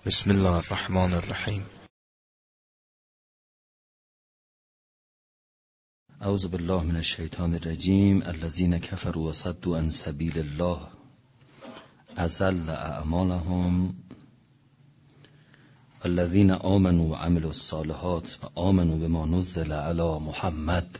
بسم الله الرحمن الرحیم. اعوذ بالله من الشیطان الرجیم. الذين كفروا وصدوا عن سبيل الله اضل اعمالهم والذين آمنوا وعملوا الصالحات وآمنوا بما نزل على محمد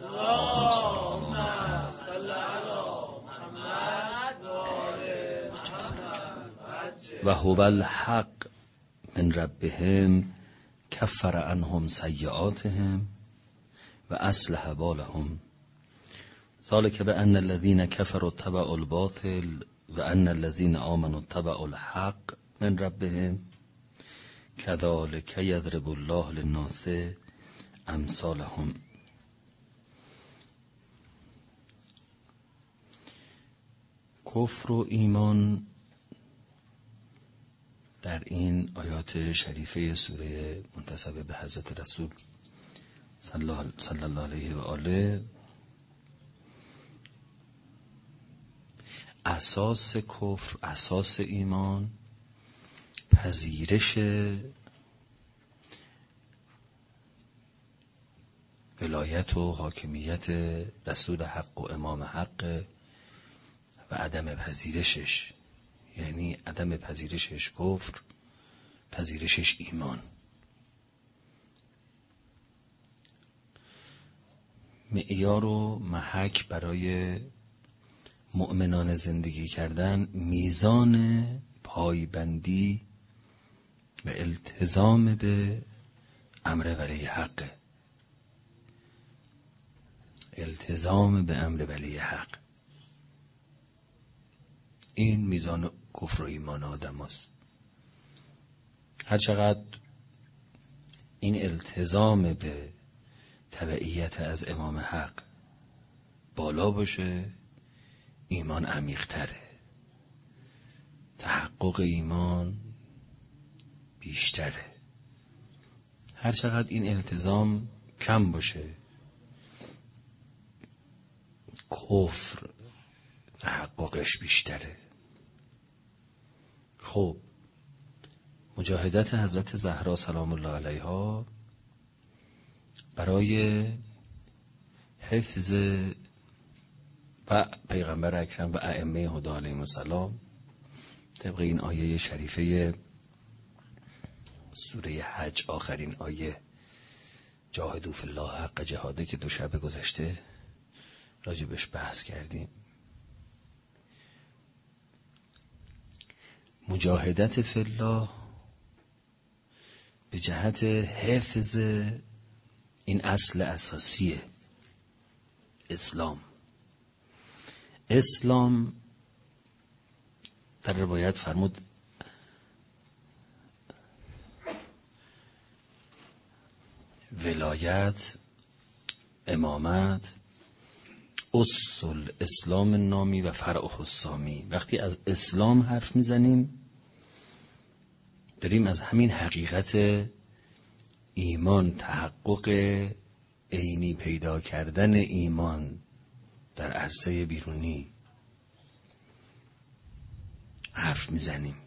و هو الحق من ربهم کفر عنهم سیئاتهم و اصلح بالهم ذلك بأن الذين كفروا اتبعوا الباطل و ان الذين آمنوا اتبعوا الحق من ربهم كذلك يضرب الله للناس امثالهم. کفر و ایمان در این آیات شریفه سوره منتسبه به حضرت رسول صلی الله علیه و آله اساس کفر، اساس ایمان پذیرش ولایت و حاکمیت رسول حق و امام حق و عدم پذیرشش، یعنی عدم پذیرشش کفر، پذیرشش ایمان. معیار و محک برای مؤمنان زندگی کردن میزان پایبندی و التزام به امر ولی حق، التزام به امر ولی حق. این میزان کفر و ایمان آدم هست. هرچقدر این التزام به تبعیت از امام حق بالا باشه، ایمان عمیق تره، تحقق ایمان بیشتره. هرچقدر این التزام کم باشه، کفر تحققش بیشتره. خب مجاهدت حضرت زهرا سلام الله علیها برای حفظ و پیغمبر اکرم و ائمه هدی علیهم السلام طبق این آیه شریفه سوره حج، آخرین آیه جاهدوا فی الله حق جهاده که دو شب گذشته راجبش بحث کردیم. مجاهدت فی الله به جهت حفظ این اصل اساسی اسلام در روایت فرمود ولایت، امامت، اصل اسلام نامی و فرع السامی. وقتی از اسلام حرف میزنیم داریم از همین حقیقت ایمان، تحقق عینی پیدا کردن ایمان در عرصه بیرونی حرف میزنیم.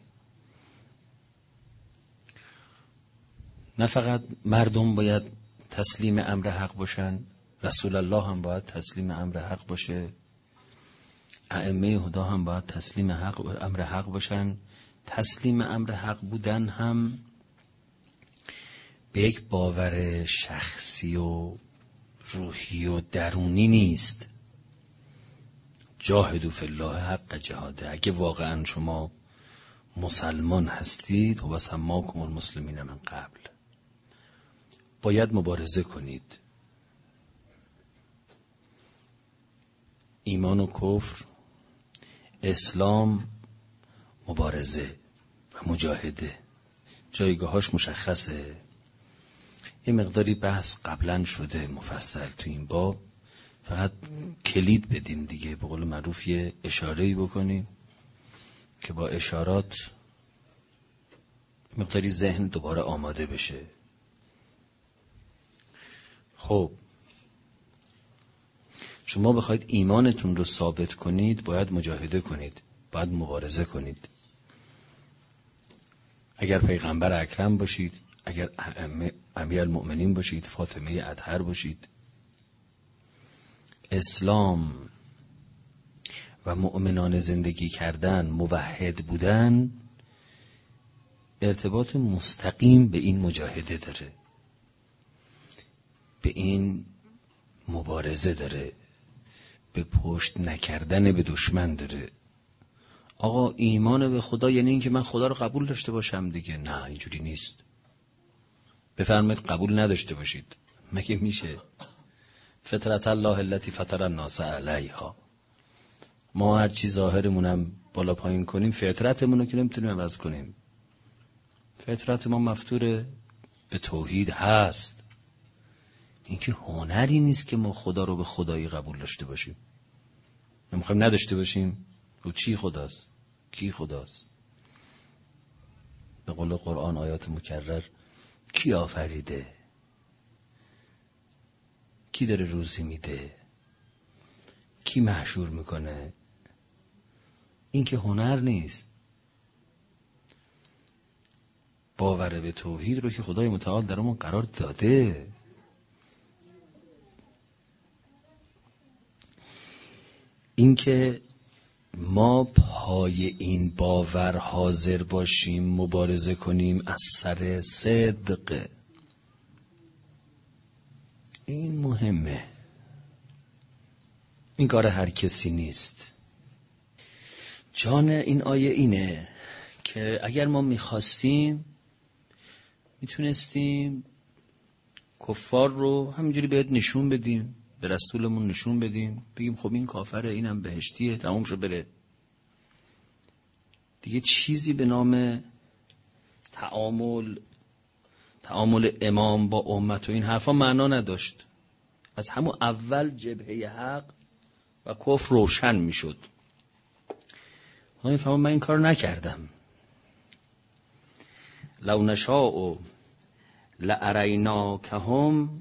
نه فقط مردم باید تسلیم امر حق باشن، رسول الله هم باید تسلیم امر حق باشه، ائمه هدی هم باید تسلیم امر حق باشن. تسلیم امر حق بودن هم به یک باور شخصی و روحی و درونی نیست. جاهدوا فی الله حق جهاده. اگه واقعا شما مسلمان هستید و سماکم المسلمین من قبل، باید مبارزه کنید. ایمان و کفر، اسلام، مبارزه و مجاهده، جایگاهاش مشخصه. یه مقداری بحث قبلا شده مفصل تو این باب، فقط کلید بدیم دیگه، به قول معروف یه اشاره‌ای بکنیم که با اشارات مقداری ذهن دوباره آماده بشه. خب شما بخواید ایمانتون رو ثابت کنید باید مجاهده کنید، باید مبارزه کنید. اگر پیغمبر اکرم باشید، اگر امیرالمؤمنین باشید، فاطمه اطهر باشید. اسلام و مؤمنان زندگی کردن، موحد بودن، ارتباط مستقیم به این مجاهده داره، به این مبارزه داره، به پشت نکردن به دشمن داره. آقا ایمان به خدا یعنی این که من خدا رو قبول داشته باشم دیگه؟ نه، اینجوری نیست. بفرمایید قبول نداشته باشید، مگه میشه؟ فطرت الله التي فطر الناس علیها. ما هر چی ظاهرمونم بالا پایین کنیم، فطرتمون رو که نمیتونیم عوض کنیم. فطرت ما مفطور به توحید هست. این که هنری نیست که ما خدا رو به خدایی قبول داشته باشیم. نمیخوایم نداشته باشیم. او چی خداست؟ کی خداست؟ به قول قرآن آیات مکرر، کی آفریده؟ کی داره روزی میده؟ کی محشور میکنه؟ این که هنر نیست. باور به توحید رو که خدای متعال درمون قرار داده. این که ما پای این باور حاضر باشیم، مبارزه کنیم از سر صدق، این مهمه. این کار هر کسی نیست. جان این آیه اینه که اگر ما میخواستیم میتونستیم کفار رو همینجوری بهت نشون بدیم، به رسولمون نشون بدیم، بگیم خب این کافره، اینم بهشتیه، تموم شو بره. دیگه چیزی به نام تعامل امام با امت و این حرفا معنا نداشت. از همون اول جبهه حق و کفر روشن میشد. من این کار نکردم. لو نشاء لاریناکهم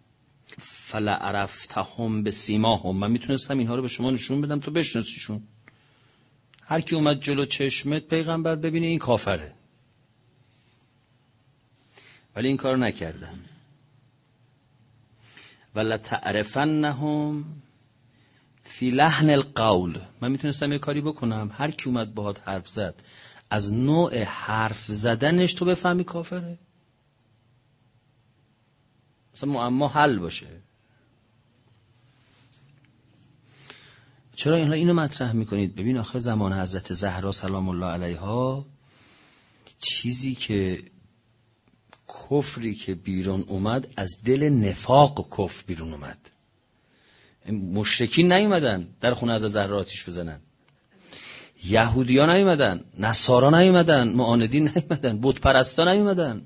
فلعرفتهم بسیماهم. من میتونستم اینها رو به شما نشون بدم تو بشناسیشون. هر کی اومد جلو چشمت پیغمبر ببینه این کافره. ولی این کار نکردم. ولتعرفنهم فی لحن القول. من میتونستم یه کاری بکنم، هر کی اومد باهات حرف زد، از نوع حرف زدنش تو بفهمی کافره. مثلا معما حل باشه. چرا اینو مطرح میکنید؟ ببین آخه زمان حضرت زهرا سلام الله علیها، چیزی که کفری که بیرون اومد از دل نفاق کفر بیرون اومد. مشرکین نیومدن در خونه حضرت زهرا آتیش بزنن، یهودیان نیومدن، نصارا نیومدن، معاندین نیومدن، بت پرستا نیومدن.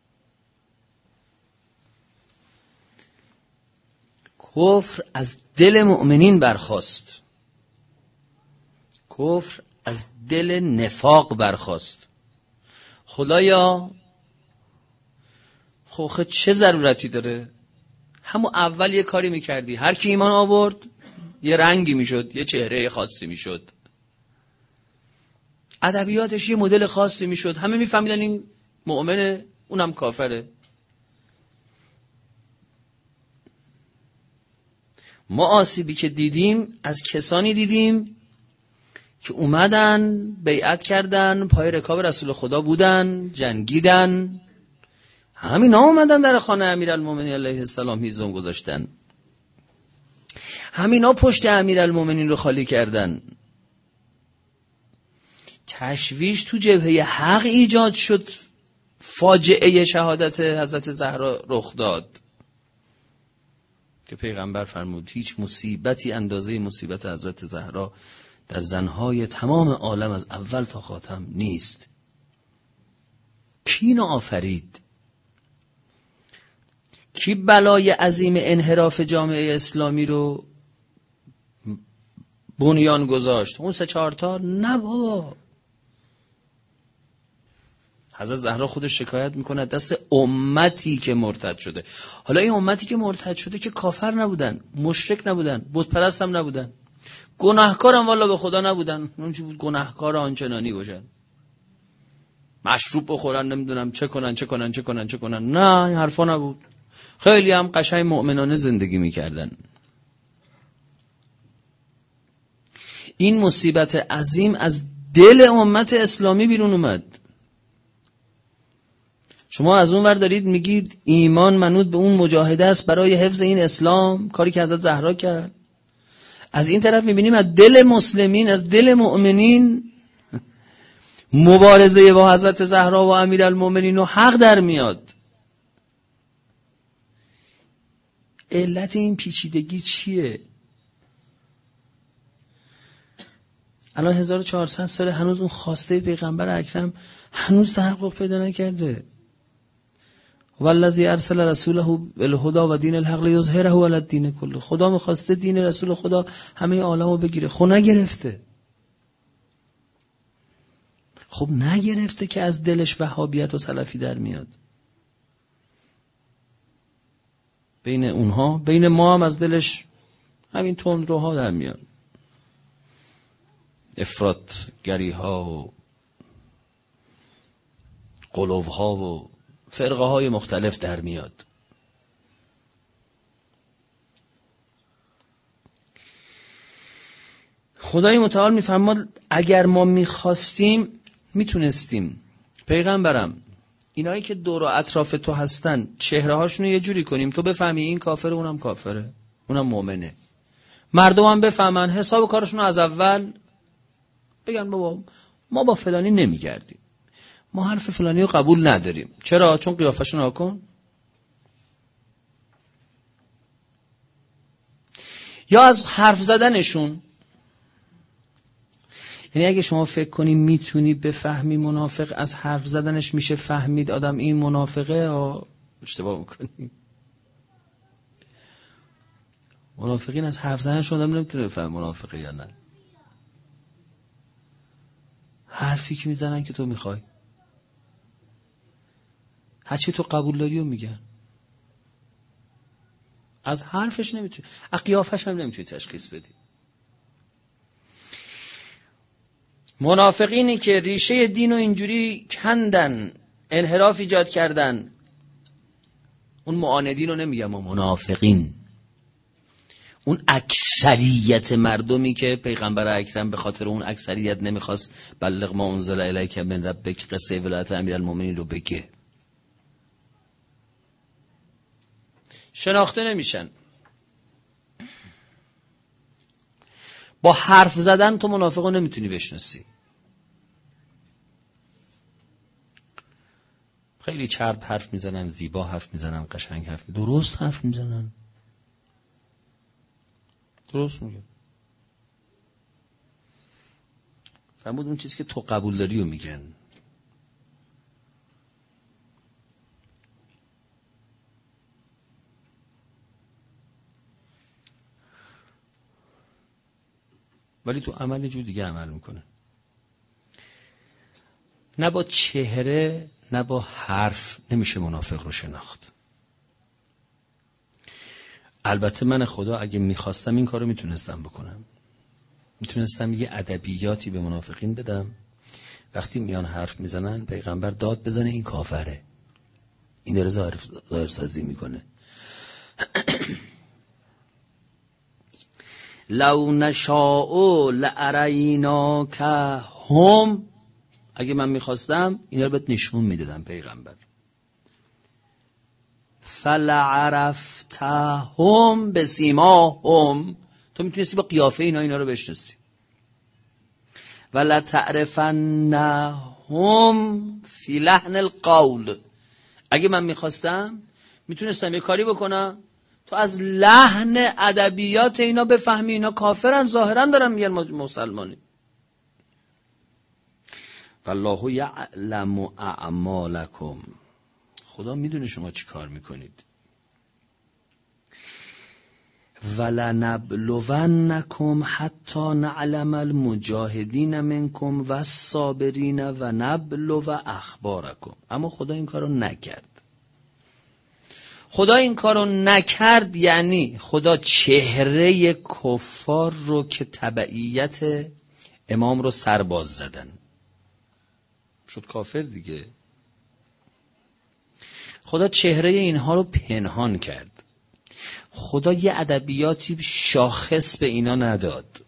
کفر از دل مؤمنین برخاست. کفر از دل نفاق برخاست. خدایا خب چه ضرورتی داره؟ همون اول یه کاری میکردی، هر کی ایمان آورد یه رنگی میشد، یه چهره خاصی میشد، ادبیاتش یه مدل خاصی میشد، همه میفهمیدن این مؤمنه اونم کافره. ما آسیبی که دیدیم از کسانی دیدیم که اومدن بیعت کردن، پای رکاب رسول خدا بودن، جنگیدن، همینا اومدن در خانه امیرالمومنین علیه السلام هیزم گذاشتن، همینا پشت امیرالمومنین رو خالی کردن. تشویش تو جبهه حق ایجاد شد، فاجعه شهادت حضرت زهرا رخ داد که پیغمبر فرمود هیچ مصیبتی اندازه مصیبت حضرت زهرا در زنهای تمام عالم از اول تا خاتم نیست. کی اینو آفرید؟ کی بلای عظیم انحراف جامعه اسلامی رو بنیان گذاشت؟ اون 3-4 تا؟ نه بابا. حضرت زهرا خودش شکایت میکنه دست امتی که مرتد شده. حالا این امتی که مرتد شده که کافر نبودن، مشرک نبودن، بت پرست هم نبودن، گناهکار هم والا به خدا نبودن. اون چی بود گناهکار آنچنانی باشن. مشروب بخورن، نمیدونم چه کنن. نه، این حرفا نبود. خیلی هم قشنگ مؤمنانه زندگی میکردن. این مصیبت عظیم از دل امت اسلامی بیرون اومد. شما از اون ور دارید میگید ایمان منوط به اون مجاهده است برای حفظ این اسلام، کاری که حضرت زهرا کرد. از این طرف میبینیم از دل مسلمین، از دل مؤمنین مبارزه با حضرت زهرا و امیرالمومنین و حق در میاد. علت این پیچیدگی چیه؟ الان 1400 ساله هنوز اون خواسته پیغمبر اکرم هنوز تحقق پیدا نکرده. والذی ارسل رسوله بالهدى و دین الحق لیظهره علی الدین کله. خدا میخواسته دین رسول خدا همه عالمو بگیره، خب نگرفته. خب نگرفته که از دلش وهابیت و سلفی در میاد. بین اونها، بین ما هم از دلش همین تندروها در میاد. افراطگری ها و قلوب ها و فرقه های مختلف در میاد. خدای متعال میفرماد اگر ما میخواستیم میتونستیم پیغمبرم اینایی که دور و اطراف تو هستن چهره هاشون رو یه جوری کنیم تو بفهمی این کافره اونم کافره اونم مؤمنه، مردم هم بفهمن حساب کارشون رو از اول بگن بابا ما با فلانی نمیگردیم، ما حرف فلانی رو قبول نداریم. چرا؟ چون قیافشون ناکن. یا از حرف زدنشون. یعنی اگه شما فکر کنی میتونی بفهمی منافق از حرف زدنش میشه فهمید آدم این منافقه، اشتباه میکنی. منافقین از حرف زدنش آدم نمیتونه بفهم منافقه یا نه. حرفی که میزنن که تو میخوای، هرچی تو قبول داری رو میگن. از حرفش نمیتونی، از قیافش هم نمیتونی تشخیص بدی. منافقینی که ریشه دین رو اینجوری کندن، انحراف ایجاد کردن، اون معاندین رو نمیگم، منافقین، اون اکثریت مردمی که پیغمبر اکرم به خاطر اون اکثریت نمیخواست بلغ ما انزل الیک من ربک قصه ولایت امیرالمومنین رو بگه، شناخته نمیشن. با حرف زدن تو منافقو نمیتونی بشناسی. خیلی چرب حرف میزنن، زیبا حرف میزنن، قشنگ حرف میزنن، درست حرف میزنن، درست میگن. فرمود اون چیزی که تو قبول داری رو میگن. ولی تو عمل یه جور دیگه عمل میکنه. نه با چهره نه با حرف نمیشه منافق رو شناخت. البته من خدا اگه میخواستم این کارو میتونستم بکنم. میتونستم یه ادبیاتی به منافقین بدم، وقتی میان حرف میزنن پیغمبر داد بزنه این کافره، این داره ظاهرسازی میکنه. لو نشاء لاریناک هم، اگه من میخواستم اینا رو بهت نشون میدادم پیغمبر. فلعرفتهم بسیماهم، تو میتونستی با قیافه اینا رو بشناسی. ولتعرفنهم فی لحن القول، اگه من میخواستم میتونستم یه کاری بکنم تو از لحن ادبیات اینا بفهمی اینا کافرن، ظاهرا دارن میگن مسلمانی. والله یعلم اعمالکم، خدا میدونه شما چی کار میکنید. ولنبلونکم حتی نعلم المجاهدین منکم والصابرین و نبلو اخبارکم. اما خدا این کارو نکرد. خدا این کارو نکرد یعنی خدا چهره کفار رو که تبعیت امام رو سرباز زدن، شد کافر دیگه. خدا چهره اینها رو پنهان کرد. خدا یه ادبیاتی شاخص به اینا نداد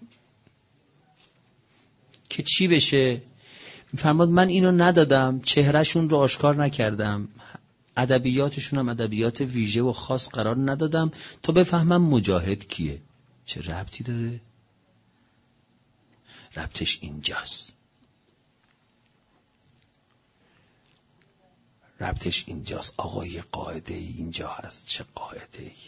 که چی بشه. میفرماد من اینو ندادم، چهرهشون رو آشکار نکردم، ادبیاتشون هم ادبیات ویژه و خاص قرار ندادم تا بفهمم مجاهد کیه. چه ربطی داره؟ ربطش اینجاست. ربطش اینجاست. آقا یه قاعده ای اینجا هست. چه قاعده ای؟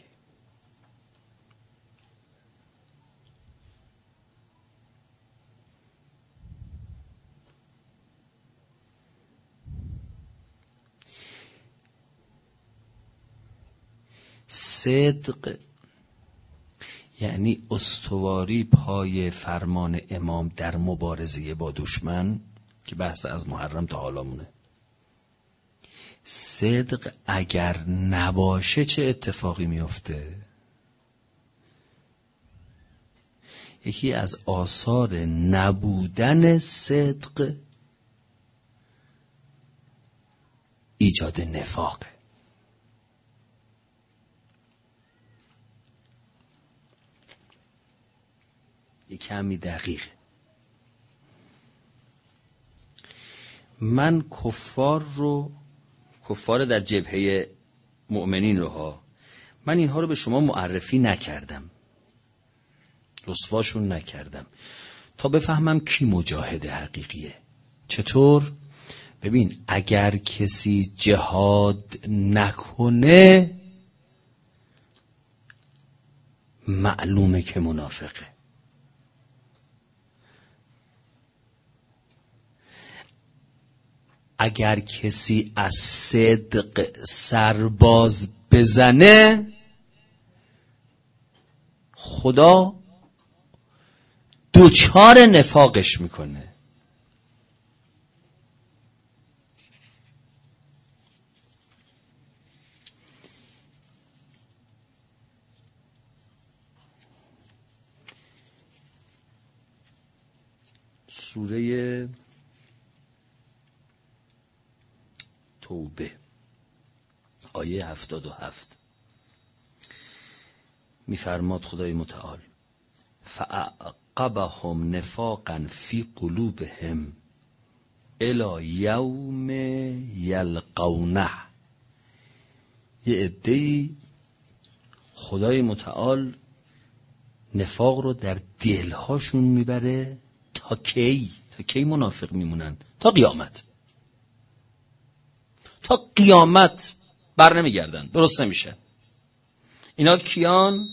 صدق یعنی استواری پای فرمان امام در مبارزه با دشمن، که بحث از محرم تا حالا مونه. صدق اگر نباشه چه اتفاقی میفته؟ یکی از آثار نبودن صدق ایجاد نفاقه. یه کمی دقیقه. من کفار در جبهه مؤمنین من اینها رو به شما معرفی نکردم، رسواشون نکردم تا بفهمم کی مجاهد حقیقیه. چطور؟ ببین اگر کسی جهاد نکنه معلومه که منافقه. اگر کسی از صدق سرباز بزنه خدا دوچار نفاقش میکنه. سوره توبه آیه 77 میفرماد خدای متعال فعقبهم نفاقا فی قلوبهم الی یوم یلقونه. یه عده‌ای خدای متعال نفاق رو در دلهاشون میبره. تا کی منافق میمونن؟ تا قیامت. تا قیامت بر نمیگردن، درست نمیشه. اینا کیان؟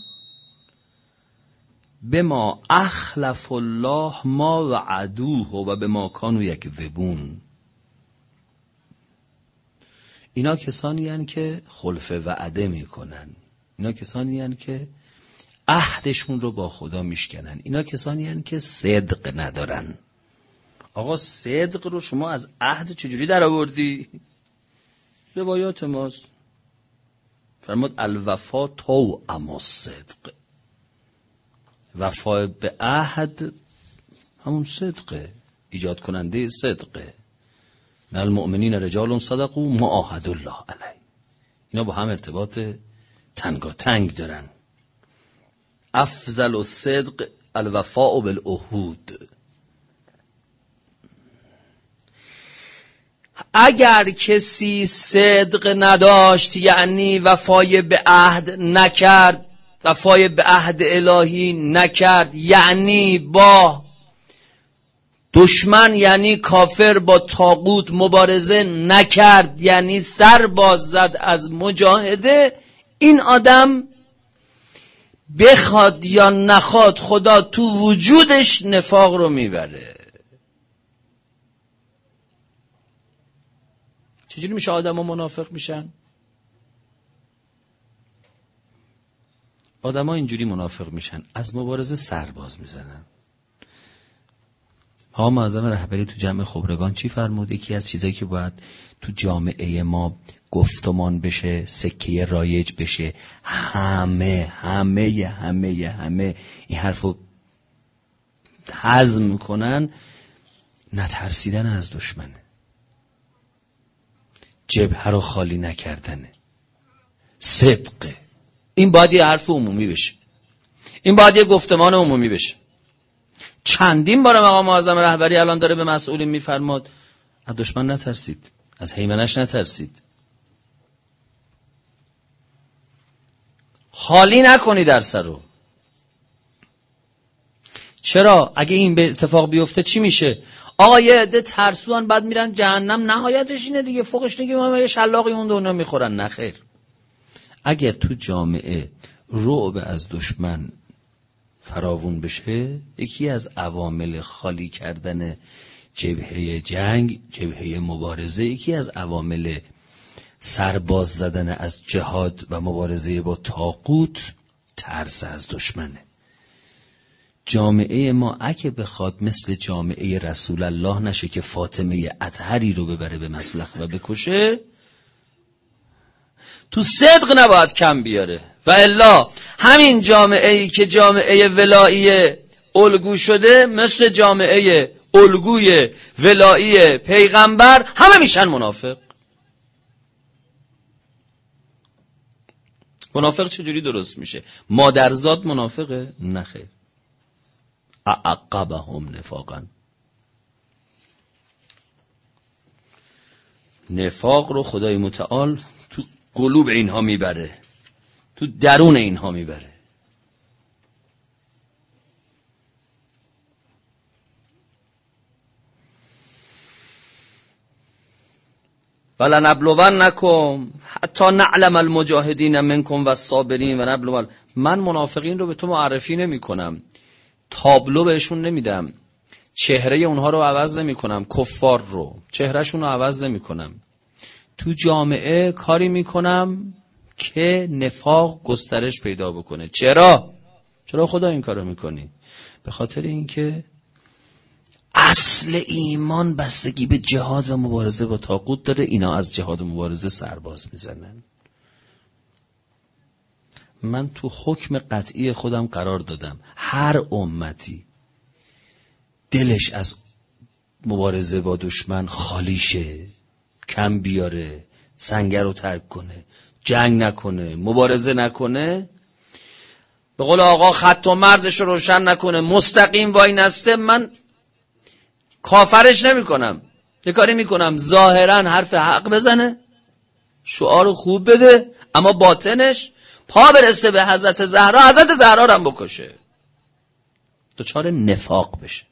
بما اخلف الله ما وعدوه و بما کانوا یکذبون. اینا کسانی هستند که خلف وعده میکنن. اینا کسانی هستند که عهدشون رو با خدا میشکنن. اینا کسانی هستند که صدق ندارن. آقا صدق رو شما از عهد چجوری در آوردی؟ روایات ماست. فرمود الوفا توأم الصدق. وفا به عهد همون صدقه، ایجاد کننده صدقه. نه المؤمنین رجال صدقوا ما عاهدوا الله علیه. اینا با هم ارتباط تنگاتنگ دارن. افضل الصدق الوفاء بالعهود. اگر کسی صدق نداشت یعنی وفای به عهد نکرد، وفای به عهد الهی نکرد، یعنی با دشمن یعنی کافر با طاغوت مبارزه نکرد، یعنی سر باز زد از مجاهده، این آدم بخواد یا نخواد خدا تو وجودش نفاق رو میبره. چجوری میشه آدم ها منافق میشن؟ آدم ها اینجوری منافق میشن، از مبارزه سرباز میزنن. ها معظم رهبری تو جمع خبرگان چی فرمود؟ یکی از چیزایی که باید تو جامعه ما گفتمان بشه، سکه رایج بشه، همه این حرفو هضم کنن، نترسیدن از دشمنه. جبهه رو خالی نکردنه، صدقه. این باید یه حرف عمومی بشه، این باید یه گفتمان عمومی بشه. چندین بار مقام معظم رهبری الان داره به مسئولین میفرماد از دشمن نترسید، از هیمنش نترسید، خالی نکنی درس رو. چرا؟ اگه این به اتفاق بیفته چی میشه؟ آقا یه عده ترسوان بعد میرن جهنم، نهایتش اینه دیگه، فوقش نگه ما یه شلاقی اون دنیا میخورن. نخیر. اگر تو جامعه رعب از دشمن فراوون بشه، یکی از عوامل خالی کردن جبهه جنگ، جبهه مبارزه، یکی از عوامل سرباز زدن از جهاد و مبارزه با طاغوت ترس از دشمنه. جامعه ما اگه بخواد مثل جامعه رسول الله نشه که فاطمه اطهری رو ببره به مسلخ و بکشه، تو صدق نباید کم بیاره. و الا همین جامعه‌ای که جامعه ولایی الگو شده، مثل جامعه الگوی ولایی پیغمبر، همه میشن منافق. منافق چجوری درست میشه؟ مادرزاد منافقه؟ نخیر. اعقبهم نفاقا. نفاق رو خدای متعال تو قلوب اینها میبره، تو درون اینها میبره. ولنبلونکم حتی نعلم المجاهدین منکم والصابرین و نبلو. من منافقین رو به تو معرفی نمی کنم، تابلو بهشون نمیدم، چهره اونها رو عوض نمی کنم، کفار رو چهرهشون رو عوض نمی کنم. تو جامعه کاری می کنم که نفاق گسترش پیدا بکنه. چرا خدا این کارو میکنی؟ به خاطر اینکه اصل ایمان بستگی به جهاد و مبارزه با طاغوت داره. اینا از جهاد و مبارزه سرباز میزنن. من تو حکم قطعی خودم قرار دادم هر امتی دلش از مبارزه با دشمن خالی شه، کم بیاره، سنگر رو ترک کنه، جنگ نکنه، مبارزه نکنه، به قول آقا خط و مرزش رو روشن نکنه، مستقیم وای نسته، من کافرش نمی کنم. یه کاری می کنم ظاهرا حرف حق بزنه، شعار خوب بده، اما باطنش پا برسه به حضرت زهرا، حضرت زهرا رو هم بکشه، دچار نفاق بشه.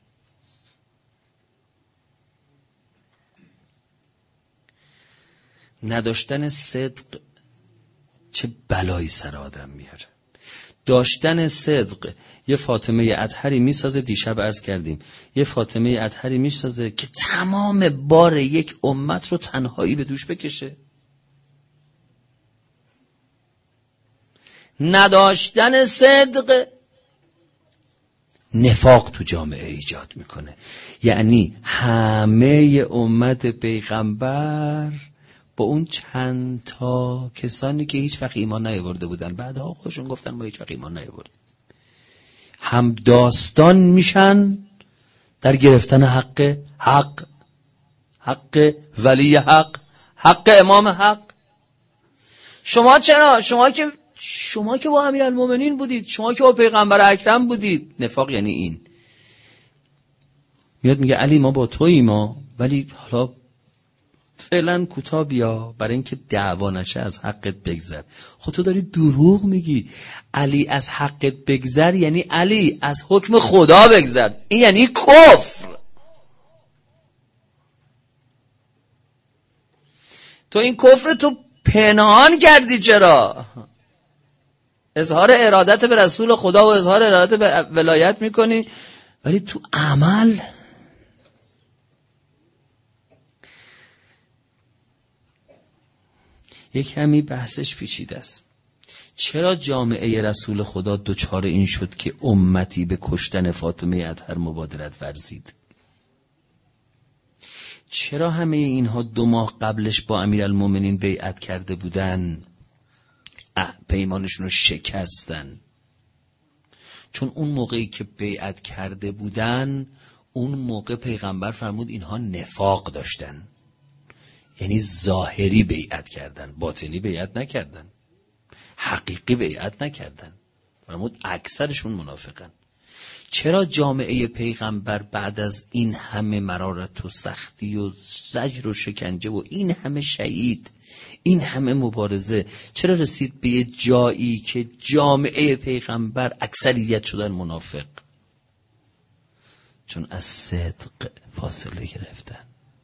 نداشتن صدق چه بلایی سر آدم میاره. داشتن صدق یه فاطمه اطهری میسازه، دیشب عرض کردیم، یه فاطمه اطهری میسازه که تمام بار یک امت رو تنهایی به دوش بکشه. نداشتن صدق نفاق تو جامعه ایجاد میکنه. یعنی همه امت پیغمبر با اون چند تا کسانی که هیچ وقت ایمان نیاورده بودن، بعدها خودشون گفتن ما هیچ وقت ایمان نیاوردیم، هم داستان میشن در گرفتن حق ولی حق امام حق. شما چرا؟ شما که با امیرالمومنین بودید، شما که با پیغمبر اکرم بودید. نفاق یعنی این. میاد میگه علی ما با توییم، ولی حالا فعلا کوتاه بیا برای اینکه دعوا نشه، از حقت بگذر. خود تو داری دروغ میگی. علی از حقت بگذر یعنی علی از حکم خدا بگذر. این یعنی کفر. تو این کفر تو پنهان کردی. چرا؟ اظهار ارادت به رسول خدا و اظهار ارادت به ولایت میکنی، ولی تو عمل یک کمی بحثش پیچیده است. چرا جامعه رسول خدا دچار این شد که امتی به کشتن فاطمه اطهر مبادرت ورزید؟ چرا همه اینها 2 ماه قبلش با امیرالمومنین بیعت کرده بودن، پیمانشون رو شکستن؟ چون اون موقعی که بیعت کرده بودن، اون موقع پیغمبر فرمود اینها نفاق داشتن. یعنی ظاهری بیعت کردن، باطنی بیعت نکردن، حقیقی بیعت نکردن. فرمود اکثرشون منافقن. چرا جامعه پیغمبر بعد از این همه مرارت و سختی و زجر و شکنجه و این همه شهید، این همه مبارزه، چرا رسید به یه جایی که جامعه پیغمبر اکثریت شدن منافق؟ چون از صدق فاصله گرفتن.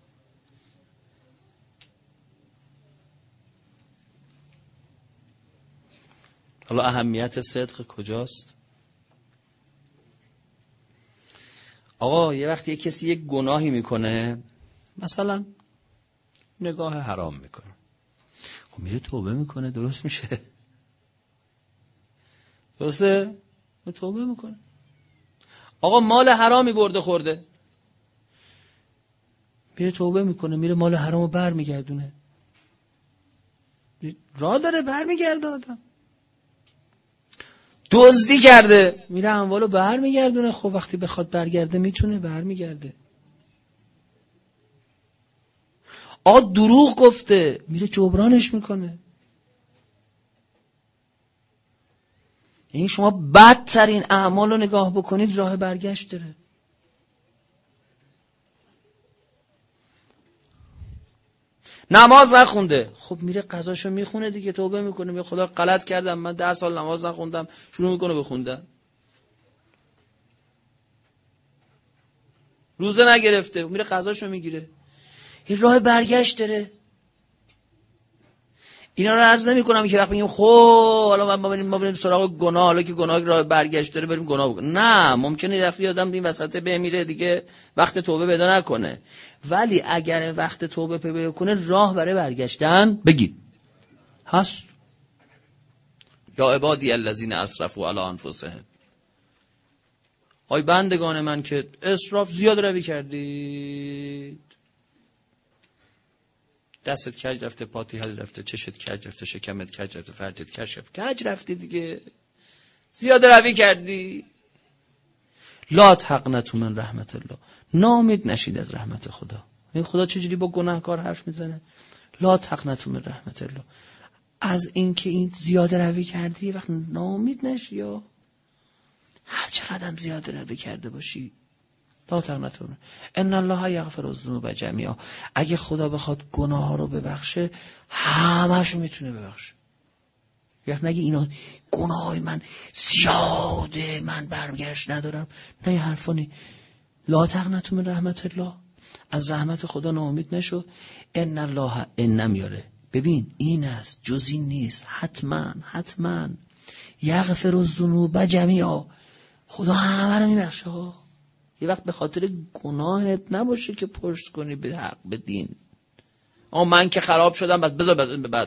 حالا اهمیت صدق کجاست؟ آقا یه وقتی کسی یک گناهی میکنه، مثلا نگاه حرام میکنه، خب میره توبه میکنه، درست میشه؟ درسته؟ توبه میکنه. آقا مال حرامی برده خورده، میره توبه میکنه، میره مال حرامو بر میگردونه. راه داره بر میگرده. آدم دزدی کرده، میره اموالو بر میگردونه. خب وقتی بخواد برگرده میتونه بر میگرده. آقا دروغ گفته، میره جبرانش میکنه. یعنی شما بدترین اعمال رو نگاه بکنید راه برگشت داره. نماز نخونده، خب میره قضاشو میخونه دیگه، توبه میکنه، میگه خدا غلط کردم، من 10 سال نماز نخوندم، شروع میکنه بخوندن. روزه نگرفته، میره قضاشو میگیره. این راه برگشت داره. اینا رو عرض نمی‌کنم که وقتی میگیم خب حالا ما بریم سراغ گناه، حالا که گناه راه برگشت داره بریم گناه بکنیم. نه، ممکنه یه دفعه آدم این وسط بمیره دیگه، وقت توبه پیدا نکنه. ولی اگر وقت توبه پیدا کنه، راه برای برگشتن بگید هست. یا عبادی الذین اسرفوا علی انفسهم، ای بندگان من که اسراف زیاد روی کردید، دستت کج رفته، پاتی هل رفته، چشت کج رفته، شکمت کج رفته، فرجت کج رفته دیگه، زیاد روی کردی. لا تقنطوا من رحمت الله، ناامید نشید از رحمت خدا. این خدا چجوری با گناهکار حرف میزنه؟ لا تقنطوا من رحمت الله، از این که این زیاد روی کردی وقت ناامید نشی. یا هر چقدر زیاد روی کرده باشی، لا تقنطوا، ان الله یغفر الذنوب جمیعا، اگه خدا بخواد گناه ها رو ببخشه همه‌شو میتونه ببخشه. یعنی نگی اینا گناه های من زیاده، من برگشت ندارم، نه این حرفا نی. لا تقنطوا من رحمت الله، از رحمت خدا ناامید نشو. ان الله نمیاره، ببین این است، جز این نیست، حتما یغفر الذنوب جمیعا، خدا همه رو میبخشه. یه وقت به خاطر گناهت نباشه که پشت کنی به حق، به دین. من که خراب شدم بس بذار بعد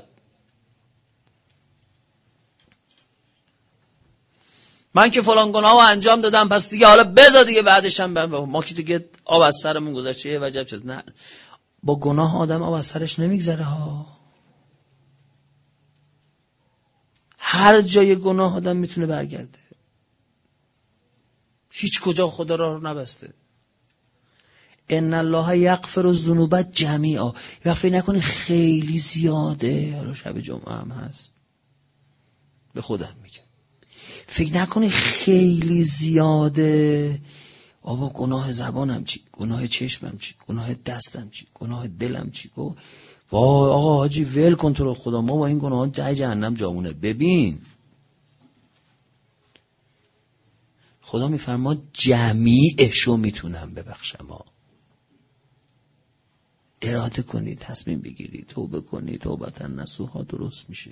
من که فلان گناهو انجام دادم پس دیگه حالا بذار دیگه بعدش هم ما که دیگه آب از سرمون گذشته، یه وجب شد. نه، با گناه آدم آب از سرش نمیگذره ها. هر جای گناه آدم میتونه برگرده، هیچ کجا خدا راه رو نبسته. ان الله یغفر الذنوب جمیعا، یا فکر نکنی خیلی زیاده، حالا شب جمعه هم هست، به خودم میگم فکر نکنی خیلی زیاده. آبا گناه زبانم چی، گناه چشمم چی، گناه دستم چی، گناه دلم چی. وای آقا حاجی ول کن تو رو خدا، ما با این گناهان ته جهنم جامونه. ببین خدا میفرما جمیعشو میتونم ببخشم. اراده کنی، تصمیم بگیری، توبه کنی، توبتن نصوحا، درست میشه.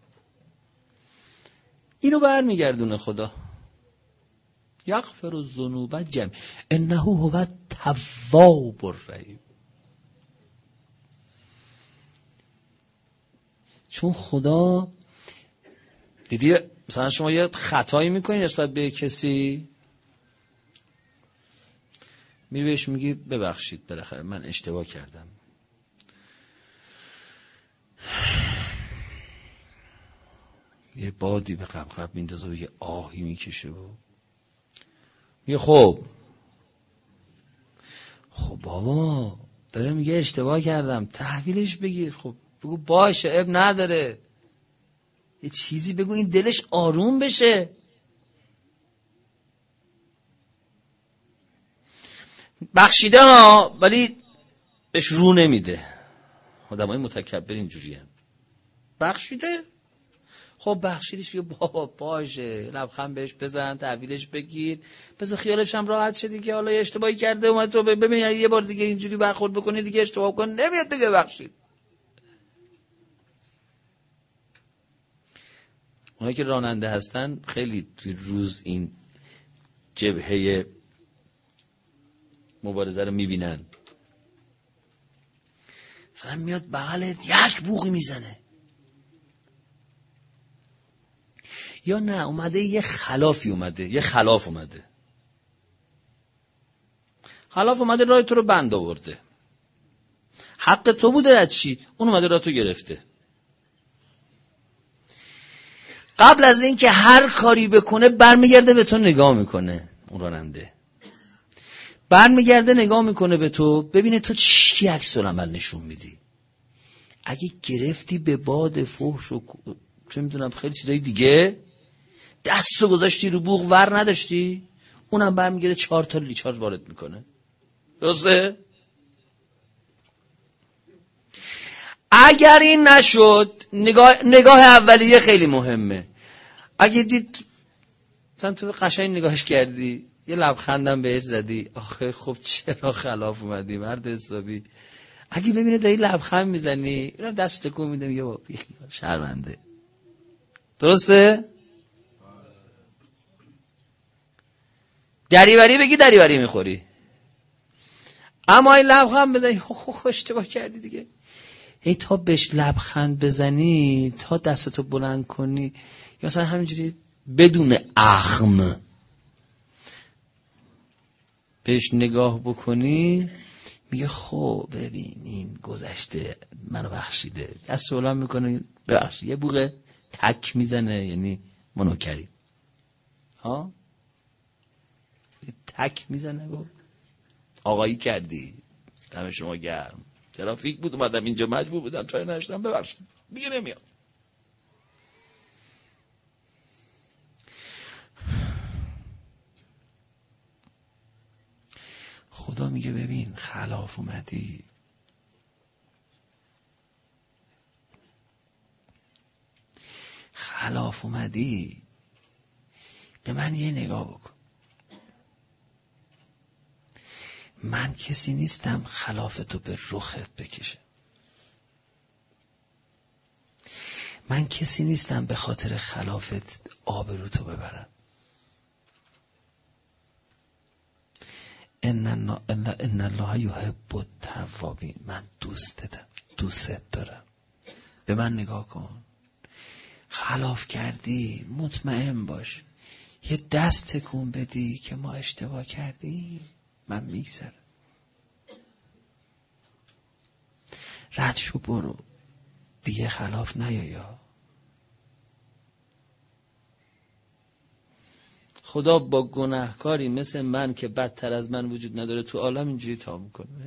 اینو برمیگردونه خدا. یغفر الذنوب جمیعا انه هو التواب الرحیم. چون خدا دیدی مثلا شما یه خطایی میکنی نسبت به کسی، بهش میگی ببخشید بالاخره من اشتباه کردم، یه بادی به قبقب میندازه و یه آهی میکشه و یه خب بابا داره میگه اشتباه کردم، تحویلش بگیر. خب بگو باشه اب نداره، یه چیزی بگو این دلش آروم بشه. بخشیده ها، ولی بهش رو نمیده. آدمای متکبر اینجوریه. بخشیده، خب بخشیدش بگه بابا باشه، لبخند بهش بزن، تحویلش بگیر، بذار خیالش هم راحت شه دیگه. حالا اشتباهی کرده اومد تو ببین یه بار دیگه اینجوری برخورد بکنی دیگه اشتباه کن، نمیاد دیگه بخشید. اونایی که راننده هستن خیلی توی روز این جبهه مبارزه رو میبینن. مثلا میاد بغلت یک بوقی میزنه، یا نه اومده یه خلاف اومده راه تو رو بند آورده، حق تو بوده از چی؟ اون اومده راه تو گرفته. قبل از این که هر کاری بکنه برمیگرده به تو نگاه میکنه. اون راننده برمیگرده نگاه میکنه به تو، ببینه تو چی عکس العمل نشون میدی. اگه گرفتی به باد فحش و چه میدونم خیلی چیزای دیگه، دستو گذاشتی رو بوق ور نداشتی، اونم برمیگرده 4 تا لیچارج وارد میکنه. درسته؟ اگر این نشد، نگاه اولیه خیلی مهمه. اگه دید مثلا تو قشنگ نگاهش کردی، یه لبخندم بهش زدی، آخه خب چرا خلاف اومدی مرد حسابی. اگه ببینه داری لبخند میزنی، اونم دست تکون میده میگه بابا بیخیال شرمنده. درسته؟ دریوری بگی دریوری میخوری، اما این لبخند بزنی خب اشتباه کردی دیگه. ای تا بهش لبخند بزنی، تا دستتو بلند کنی، یا مثلا همینجوری بدون اخم بهش نگاه بکنی، میگه خب ببین این گذشته منو بخشیده، دست بلند میکنه ببخش، یه بوقه تک میزنه، یعنی منوکری ها، تک میزنه و آقایی کردی، دم شما گرم، ترافیک بود اومدم اینجا مجبور بودم چای نشدم ببخشید، دیگه نمیام. خدا میگه ببین خلاف اومدی به من یه نگاه بکن. من کسی نیستم خلاف تو به رخت بکشه، من کسی نیستم به خاطر خلافت آبرو تو ببرم. ان الله یحب التوابین، من دوستت دارم. به من نگاه کن، خلاف کردی مطمئن باش، یه دست تکون بدی که ما اشتباه کردیم، من میگذرم، رد شو برو دیگه، خلاف نیا. خدا با گناهکاری مثل من که بدتر از من وجود نداره تو عالم اینجوری تا میکنه.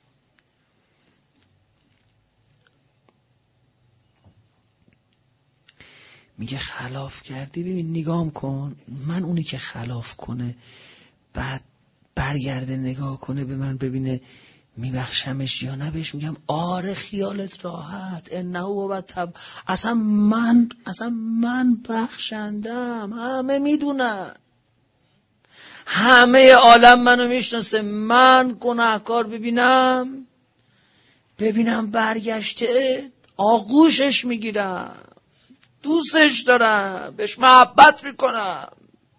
میگه خلاف کردی، ببین نگام کن، من اونی که خلاف کنه بعد برگرده نگاه کنه به من ببینه میبخشمش یا نه، بهش میگم آره خیالت راحت، انه و اصلا من بخشندم، همه میدونن، همه عالم منو میشناسه، من گناهکار ببینم برگشته آغوشش میگیرم، دوستش دارم، بهش محبت میکنم.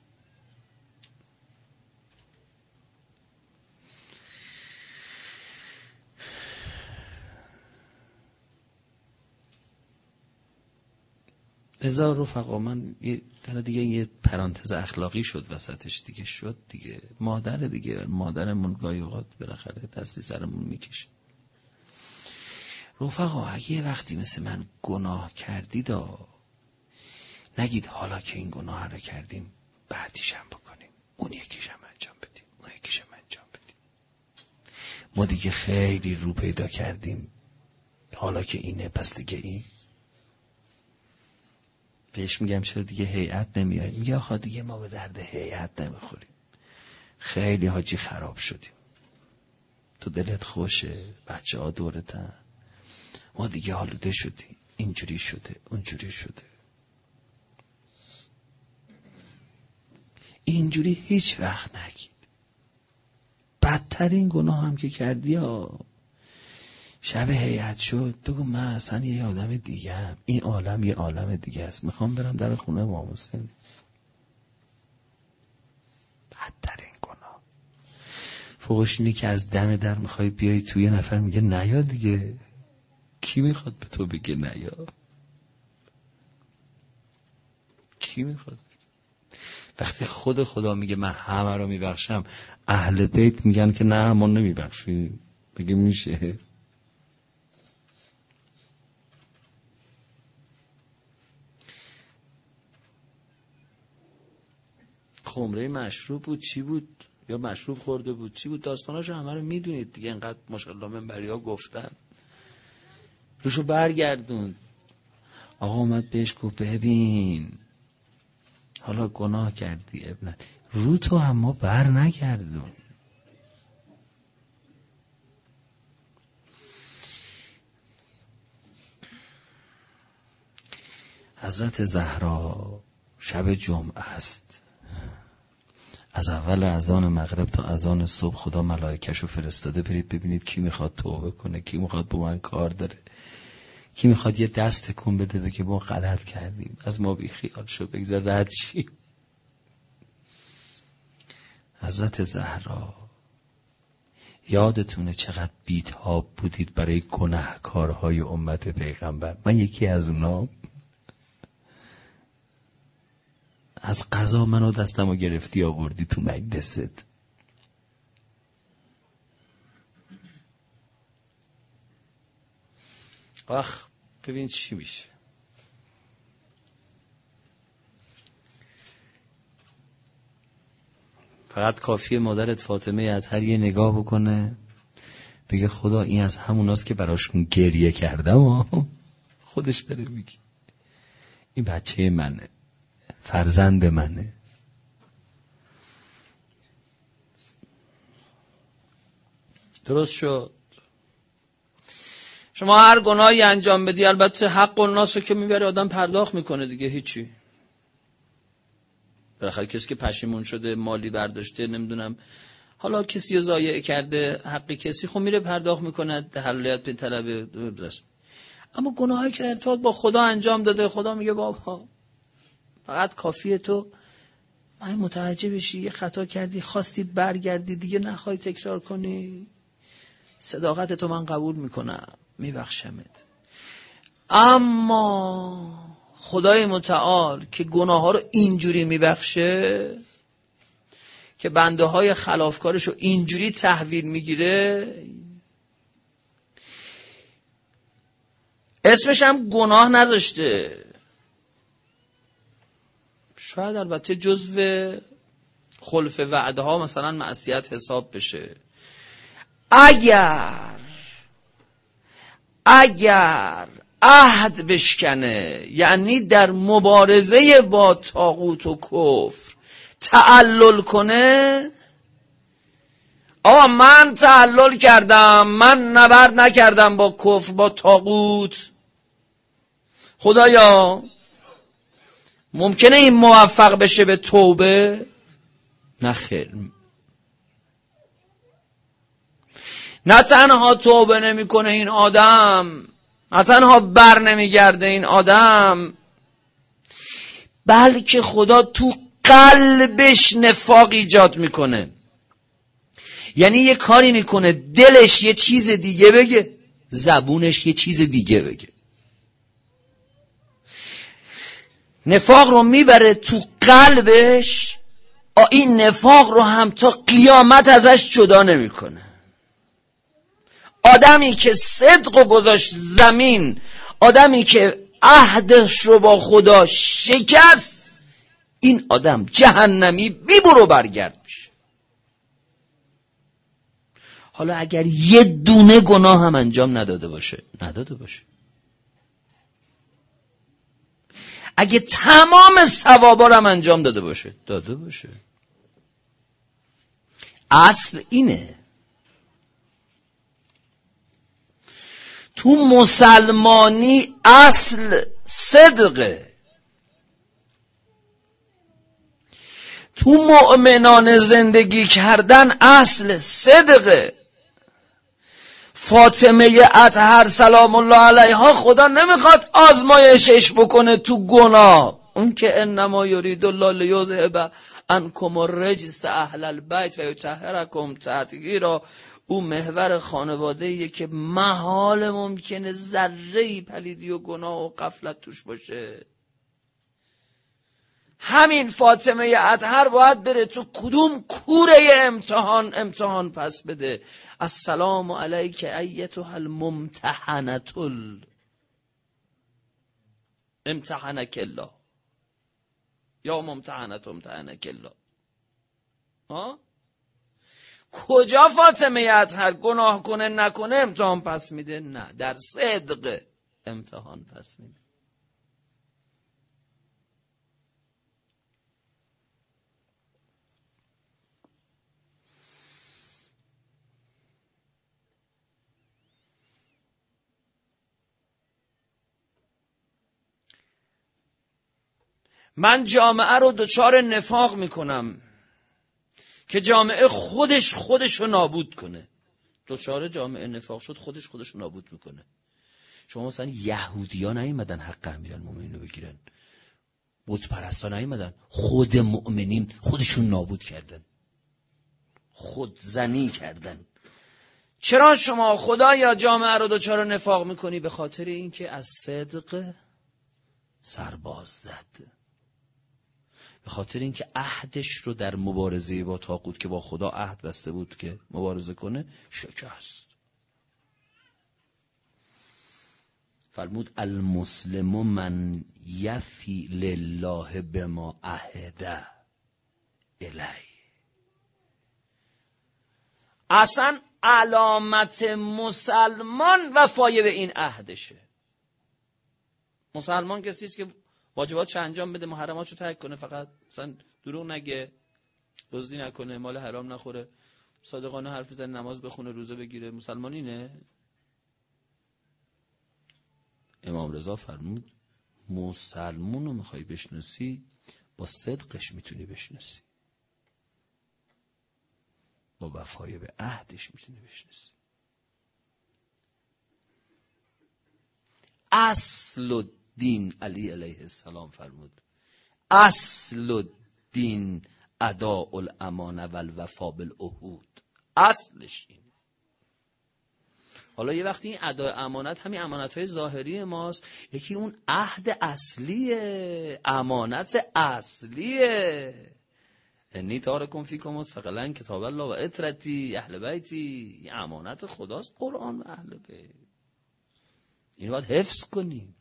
لذا رفقا، من دیگه یه پرانتز اخلاقی شد وسطش دیگه، شد دیگه، مادرمون گاهی اوقات بالاخره دستی سرمون میکشه. رفقا اگه یه وقتی مثل من گناه کردید، نگید حالا که این گناه رو کردیم بعدیشم بکنیم، اون یکیشم انجام بدیم. ما دیگه خیلی رو پیدا کردیم، حالا که اینه پس دیگه این. بهش میگم چرا دیگه هیئت نمیای؟ میگه آخه دیگه ما به درد هیئت نمیخوریم، خیلی حاجی خراب شدیم، تو دلت خوشه، بچه ها دورتن، ما دیگه آلوده شدیم، اینجوری شده اونجوری شده. اینجوری هیچ وقت نگید. بدترین گناه هم که کردی شب هیئت شد بگو من اصلا یه آدم دیگه هم، این عالم یه عالم دیگه است، میخوام برم در خونه امام حسین. بدترین گناه. فوقش اینه که از دم در میخوای بیای توی نفر میگه نیا دیگه. کی میخواد به تو بگه نیا؟ کی میخواد؟ وقتی خود خدا میگه من همه رو میبخشم، اهل بیت میگن که نه ما نمیبخشیم. بگه میشه؟ خمره مشروب بود چی بود؟ یا مشروب خورده بود چی بود؟ داستاناشو همه رو میدونید دیگه، انقدر ماشاءالله منبریا گفتن. روشو برگردون. آقا اومد بهش گفت ببین حالا گناه کردی ابنت، رو تو اما بر نگردون. حضرت زهرا شب جمعه است، از اول اذان مغرب تا اذان صبح خدا ملائکه‌شو فرستاده برید ببینید کی میخواد توبه کنه، کی میخواد با من کار داره، کی میخواد یه دست تکون بده بگه ما غلط کردیم، از ما بی خیال شو، بگذار رد شیم. حضرت زهرا یادتونه چقدر بی‌تاب بودید برای گناهکارهای امت پیغمبر؟ من یکی از اونام. از قضا منو دستمو گرفتی آوردی تو مجلست. آخ ببین چی میشه. فقط کافیه مادرت فاطمه اطهر یه نگاه بکنه بگه خدا این از هموناست که براشون گریه کردم. خودش داره میگه این بچه منه، فرزند منه. درست شد. شما هر گناهی انجام بدی البته حق الناس رو که میبره آدم پرداخت میکنه دیگه، هیچی. بالاخره کسی که پشیمون شده مالی برداشته نمیدونم حالا کسی رو ضایع کرده حقی کسی، خب میره پرداخت میکنه، حلالیت به طلب درست. اما گناهی که ارتباط با خدا انجام داده، خدا میگه بابا فقط کافیه تو من متوجه بشی یه خطا کردی، خواستی برگردی، دیگه نخوای تکرار کنی، صداقت تو من قبول میکنم، میبخشمت. اما خدای متعال که گناه ها رو اینجوری میبخشه، که بنده های خلافکارش رو اینجوری تحویل میگیره، اسمش هم گناه نذاشته، شاید البته جزو خلف وعده ها مثلا معصیت حساب بشه. اگر عهد بشکنه، یعنی در مبارزه با طاغوت و کفر تعلل کنه، من تعلل کردم، من نبرد نکردم با کفر با طاغوت، خدایا ممکنه این موفق بشه به توبه؟ نه خیر. نه تنها توبه نمیکنه این آدم، نه تنها بر نمیگرده این آدم، بلکه خدا تو قلبش نفاق ایجاد میکنه. یعنی یه کاری میکنه دلش یه چیز دیگه بگه، زبونش یه چیز دیگه بگه. نفاق رو میبره تو قلبش، این نفاق رو هم تا قیامت ازش جدا نمیکنه. آدمی که صدق رو گذاشت زمین، آدمی که عهدش رو با خدا شکست، این آدم جهنمی بی برو برگرد میشه. حالا اگر یه دونه گناه هم انجام نداده باشه، اگه تمام ثوابا رو هم انجام داده باشه، اصل اینه. تو مسلمانی اصل صدقه، تو مؤمنان زندگی کردن اصل صدقه. فاطمه اطهر سلام الله علیها خدا نمیخواد آزمایشش بکنه تو گناه. اون که انما یرید الله لیذهب عنکم الرجس اهل البیت و یطهرکم تطهیرا. او محور خانواده‌ایه که محال ممکنه ذره‌ای پلیدی و گناه و غفلت توش باشه. همین فاطمه اطهر باید بره تو کدوم کوره امتحان پس بده. السلام علیک ایتها الممتحنة امتحنک الله یا ممتحنة امتحنک الله. کجا فاطمه اطهر گناه کنه نکنه امتحان پس میده؟ نه، در صدق امتحان پس میده. من جامعه رو دچار نفاق میکنم که جامعه خودش رو نابود کنه. دچار جامعه نفاق شد، خودش رو نابود میکنه. شما مثلا یهودیان نیومدن حق امیرالمومنین رو بگیرن، بت پرستا نیومدن، خود مؤمنین خودشون نابود کردن، خودزنی کردن. چرا شما خدا یا جامعه رو دچار نفاق میکنی؟ به خاطر اینکه از صدق سرباز زد، به خاطر اینکه عهدش رو در مبارزه با طاغوت که با خدا عهد بسته بود که مبارزه کنه شکست. فرمود المسلم من یفی لله بما عهد الی. اصلا علامت مسلمان وفای به این عهدشه. مسلمان کسی است که واجباتشو انجام بده، محرماتشو ترک کنه، فقط مثلا دروغ نگه، دزدی نکنه، مال حرام نخوره، صادقانه حرف بزنه، نماز بخونه، روزه بگیره. مسلمان اینه؟ امام رضا فرمود مسلمون رو میخوای بشناسی با صدقش میتونی بشناسی، با وفای به عهدش میتونی بشناسی. اصل الدین، علی علیه السلام فرمود اصل الدین اداء الامانه و الوفا بالعهود. اصلش این. حالا یه وقتی این اداء امانت همین امانت‌های ظاهری ماست، یکی اون عهد اصلیه، امانت اصلیه. انی تارکم فیکم ثقلن کتاب الله و اطرتی اهل بیتی. این امانت خداست، قرآن و اهل بیت. اینو باید حفظ کنیم.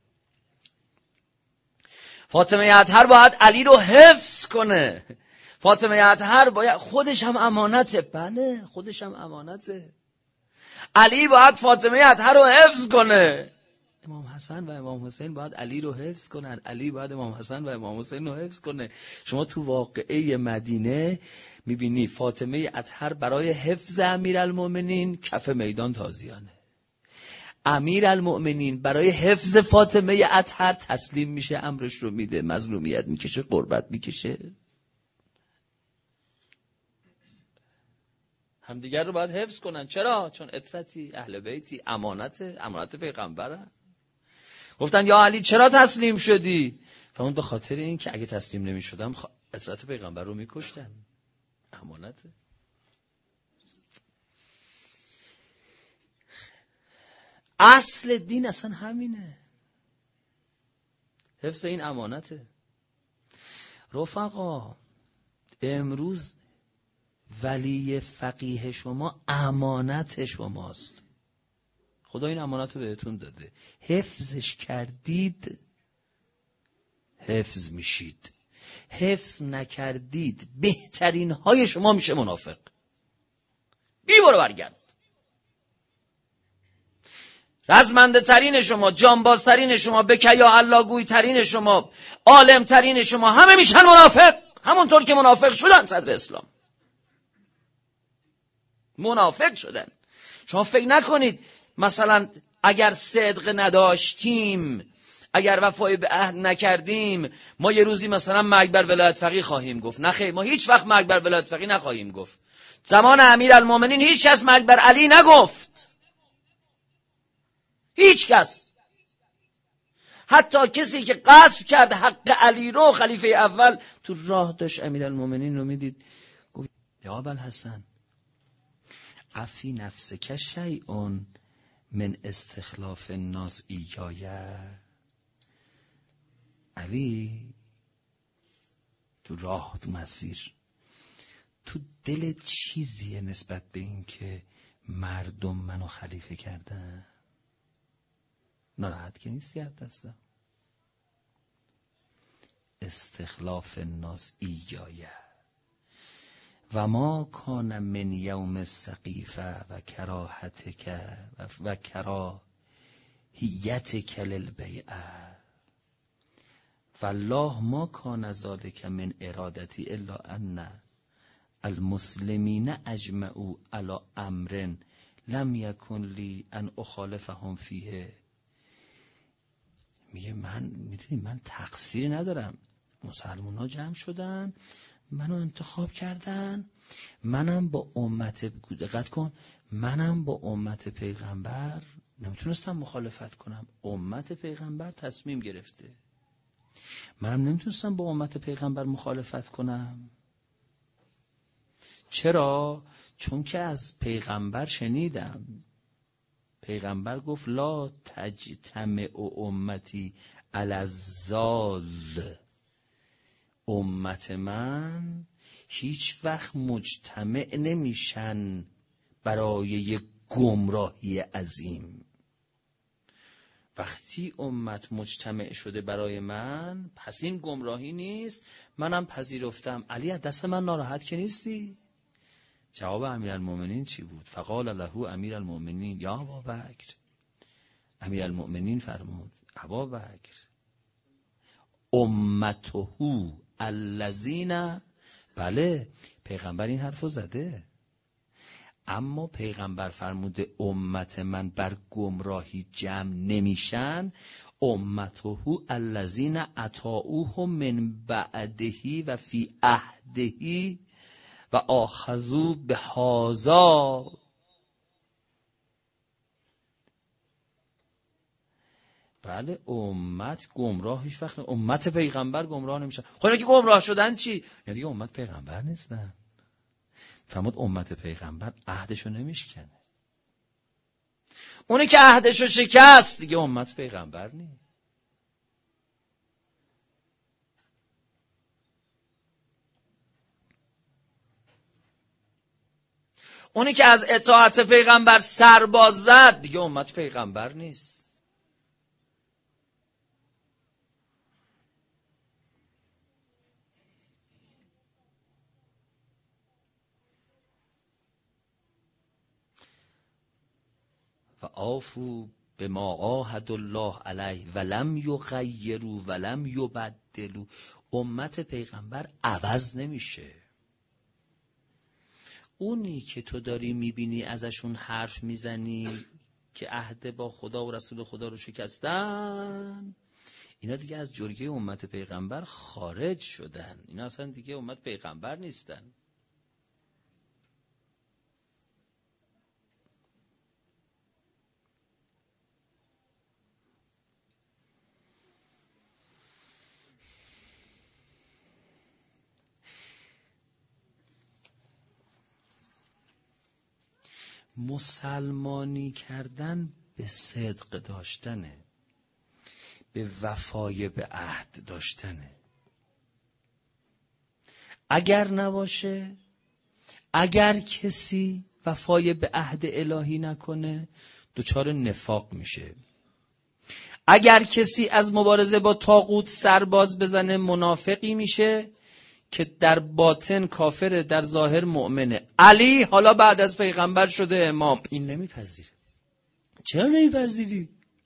فاطمه اطهر باید علی رو حفظ کنه. فاطمه اطهر باید خودش هم امانته. بله خودش هم امانته. علی باید فاطمه اطهر رو حفظ کنه. امام حسن و امام حسین باید علی رو حفظ کنن. علی باید امام حسن و امام حسین رو حفظ کنه. شما تو واقعه مدینه میبینی فاطمه اطهر برای حفظ امیرالمومنین کف میدان تازیانه. امیرالمومنین برای حفظ فاطمه اطهر تسلیم میشه، امرش رو میده، مظلومیت میکشه، قربت میکشه. همدیگر رو باید حفظ کنن. چرا؟ چون اطرتی اهل بیتی، امانت پیغمبره. گفتن یا علی چرا تسلیم شدی؟ فرمود به خاطر این که اگه تسلیم نمی شدم اطرت پیغمبر رو میکشتن. امانته. اصل دین اصلا همینه، حفظ این امانته. رفقا امروز ولی فقیه شما امانت شماست. خدا این امانت رو بهتون داده، حفظش کردید حفظ میشید، حفظ نکردید بهترین های شما میشه منافق. بی برو برگرد. رزمنده ترین شما، جانباز ترین شما، بکیا الله گوی ترین شما، عالم ترین شما، همه میشن منافق. همونطور که منافق شدن صدر اسلام، منافق شدن. شما فکر نکنید مثلا اگر صدق نداشتیم، اگر وفای به عهد نکردیم، ما یه روزی مثلا مرگ بر ولایت فقیه خواهیم گفت. نه خیر، ما هیچ وقت مرگ بر ولایت فقیه نخواهیم گفت. زمان امیرالمومنین هیچ کس مرگ بر علی نگفت، هیچ کس. حتی کسی که غصب کرد حق علی رو، خلیفه اول، تو راه داشت امیرالمومنین رو میدید، گفت یا ابوالحسن افی نفسک شیء من استخلاف الناس ایجایه. علی تو راه، تو مسیر، تو دل چیزیه نسبت به این که مردم منو خلیفه کردن؟ ناراحت که نیستی؟ حد دستم استخلاف الناس ایجایه و ما کان من یوم السقیفه و کراهتک و کراهیتک للبیعه والله ما کان ذلک من ارادتی الا ان المسلمین اجمعوا علی امر لم یکن لی ان اخالفهم فیه. میگه من تقصیر ندارم، مسلمان ها جمع شدن، منو انتخاب کردن، منم با امت، دقت کن، منم با امت پیغمبر نمیتونستم مخالفت کنم. امت پیغمبر تصمیم گرفته، منم نمیتونستم با امت پیغمبر مخالفت کنم. چرا؟ چون که از پیغمبر شنیدم، پیغمبر گفت لا تجتمع امتی علی الضلال. امت من هیچ وقت مجتمع نمیشن برای یک گمراهی عظیم. وقتی امت مجتمع شده برای من، پس این گمراهی نیست، منم پذیرفتم. علی از دست من ناراحت که نیستی؟ جواب امیرالمومنین چی بود؟ فقال له امیرالمومنین یا ابابکر. امیرالمومنین فرمود ابابکر امته الذین، بله پیغمبر این حرفو زده، اما پیغمبر فرموده امت من بر گمراهی جمع نمیشن. امته الذین اطاعوه من بعده و فی عهده و آخذوا بهذا. بله امت گمراه هیچ وقت، امت پیغمبر گمراه نمیشن. خب اینا که گمراه شدن چی؟ یعنی دیگه امت پیغمبر نیستن. فرمود امت پیغمبر عهدشو نمیشکنه. اونی که عهدشو شکست دیگه امت پیغمبر نیست. اونی که از اطاعت پیغمبر سرباز زد دیگه امت پیغمبر نیست. و آفو بما عاهد الله علیه ولم یغیروا ولم یبدلوا. امت پیغمبر عوض نمیشه. اونی که تو داری میبینی ازشون حرف میزنی که عهد با خدا و رسول خدا رو شکستن، اینا دیگه از جرگه امت پیغمبر خارج شدن، اینا اصلا دیگه امت پیغمبر نیستن. مسلمانی کردن به صدق داشتنه، به وفای به عهد داشتنه. اگر نباشه، اگر کسی وفای به عهد الهی نکنه دچار نفاق میشه. اگر کسی از مبارزه با طاغوت سرباز بزنه منافقی میشه که در باطن کافره، در ظاهر مؤمنه. علی حالا بعد از پیغمبر شده امام، این نمیپذیره. چرا نمیپذیری؟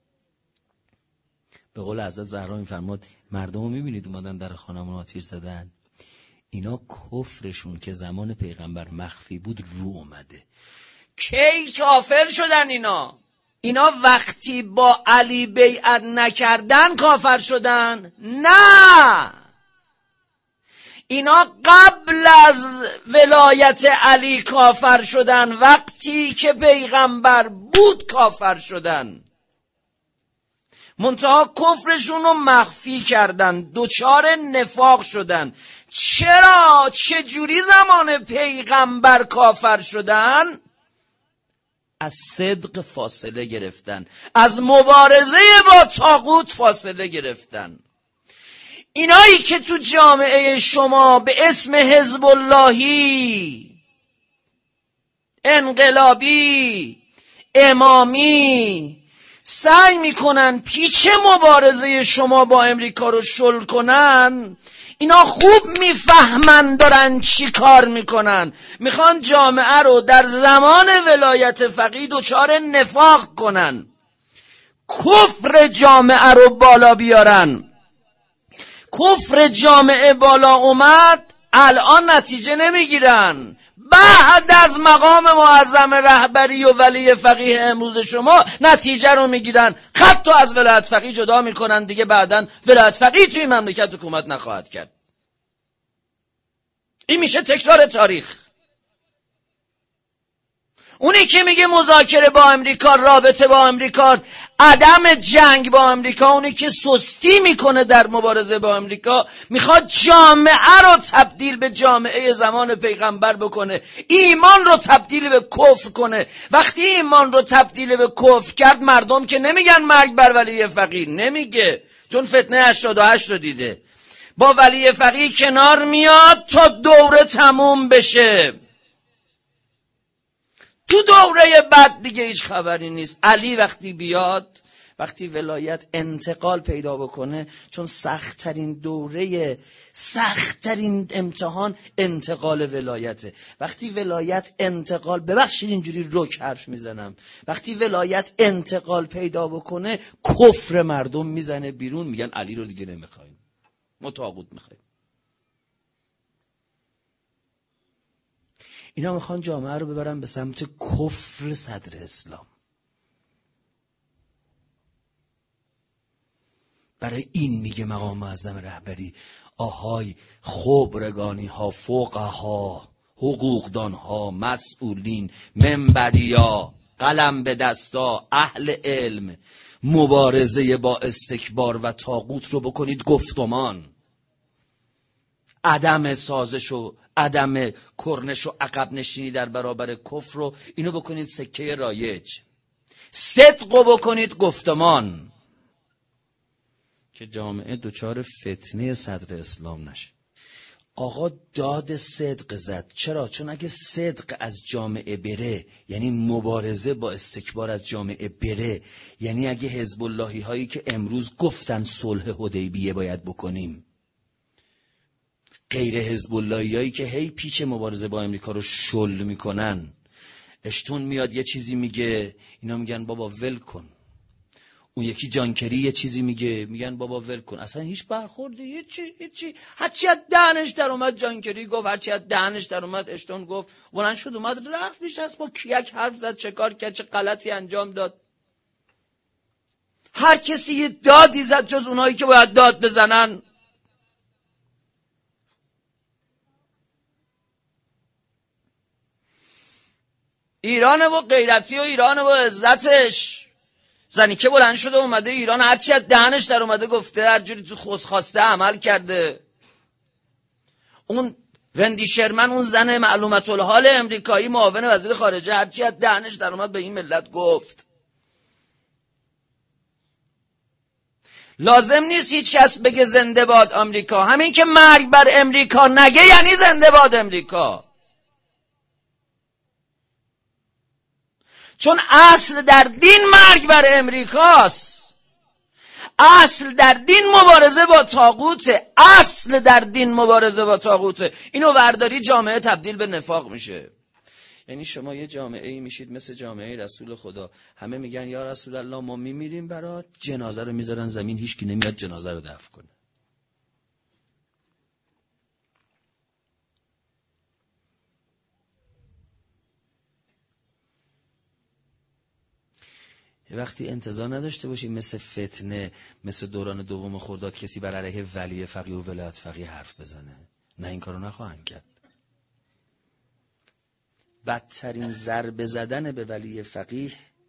به قول حضرت زهرا میفرماد مردم رو میبینید اومدن در خانمون آتیش زدن، اینا کفرشون که زمان پیغمبر مخفی بود رو اومده. کی کافر شدن اینا وقتی با علی بیعت نکردن کافر شدن؟ نه، اینا قبل از ولایت علی کافر شدن، وقتی که پیغمبر بود کافر شدن، منتها کفرشون رو مخفی کردن، دچار نفاق شدن. چرا؟ چجوری زمان پیغمبر کافر شدن؟ از صدق فاصله گرفتن، از مبارزه با طاغوت فاصله گرفتن. اینایی که تو جامعه شما به اسم حزب اللهی، انقلابی، امامی سعی میکنن پیچ مبارزه شما با امریکا رو شل کنن، اینا خوب میفهمن دارن چی کار میکنن. میخوان جامعه رو در زمان ولایت فقیه دچار نفاق کنن، کفر جامعه رو بالا بیارن. کفر جامعه بالا اومد، الان نتیجه نمیگیرن. بعد از مقام معظم رهبری و ولی فقیه امروز شما نتیجه رو میگیرن، خط رو از ولایت فقیه جدا میکنن، دیگه بعدن ولایت فقیه توی مملکت حکومت نخواهد کرد. این میشه تکرار تاریخ. اونی که میگه مذاکره با امریکا، رابطه با امریکا، عدم جنگ با امریکا، اونی که سستی میکنه در مبارزه با امریکا، میخواد جامعه رو تبدیل به جامعه زمان پیغمبر بکنه، ایمان رو تبدیل به کفر کنه. وقتی ایمان رو تبدیل به کفر کرد، مردم که نمیگن مرگ بر ولی فقیه، نمیگه، چون فتنه 88 رو دیده. با ولی فقیه کنار میاد تا دوره تموم بشه. تو دوره بعد دیگه هیچ خبری نیست. علی وقتی بیاد، وقتی ولایت انتقال پیدا بکنه، چون سخت‌ترین دوره، سخت‌ترین امتحان انتقال ولایته. وقتی ولایت انتقال، ببخشید اینجوری رک حرف میزنم، وقتی ولایت انتقال پیدا بکنه، کفر مردم میزنه بیرون، میگن علی رو دیگه نمیخوایم، ما طاغوت میخوایم. اینا میخوان جامعه رو ببرن به سمت کفر صدر اسلام. برای این میگه مقام معظم رهبری آهای خبرگانی ها، فقها، حقوقدان ها، مسئولین، منبریا، قلم به دستا، اهل علم، مبارزه با استکبار و طاغوت رو بکنید گفتمان. عدم سازش و عدم کرنش و عقب نشینی در برابر کفر رو، اینو بکنید سکه رایج. صدق رو بکنید گفتمان، که جامعه دچار فتنه صدر اسلام نشه. آقا داد صدق زد. چرا؟ چون اگه صدق از جامعه بره، یعنی مبارزه با استکبار از جامعه بره، یعنی اگه حزب اللهی هایی که امروز گفتن صلح حدیبیه باید بکنیم، غیر حزب اللهی هایی که هی پیچ مبارزه با امریکا رو شل میکنن، اشتون میاد یه چیزی میگه، اینا میگن بابا ول کن. اون یکی جانکری یه چیزی میگه، میگن بابا ول کن. اصلا هیچ برخوردی، هیچی. هرچی از دهنش در اومد جانکری گفت، هرچی از دهنش در اومد اشتون گفت، بلند شد اومد رفت نشست با کیک حرف زد، چه کار کرد، چه غلطی انجام داد. هر کسی یه دادی زد جز اونایی که باید داد بزنن. ایران با غیرتی و ایران با عزتش، زنی که بلند شده اومده ایران، هرچی از دهنش در اومده گفته، هر جوری تو خواسته عمل کرده. اون وندی شرمن، اون زن معلومت الحال امریکایی، معاون وزیر خارجه، هرچی از دهنش در اومد به این ملت گفت. لازم نیست هیچ کس بگه زنده باد آمریکا. همین که مرگ بر امریکا نگه یعنی زنده باد امریکا. چون اصل در دین مرگ بر امریکاست. اصل در دین مبارزه با طاغوته. اصل در دین مبارزه با طاغوته. اینو ورداری جامعه تبدیل به نفاق میشه. یعنی شما یه جامعه ای میشید مثل جامعه رسول خدا، همه میگن یا رسول الله ما میمیریم برات، جنازه رو میذارن زمین، هیچ کی نمیاد جنازه رو دفن کنه. یه وقتی انتظار نداشته باشی مثل فتنه، مثل دوران دوم خرداد کسی بر علیه ولی فقیه و ولایت فقیه حرف بزنه. نه، این کارو نخواهند کرد. بدترین ضربه زدن به ولی فقیه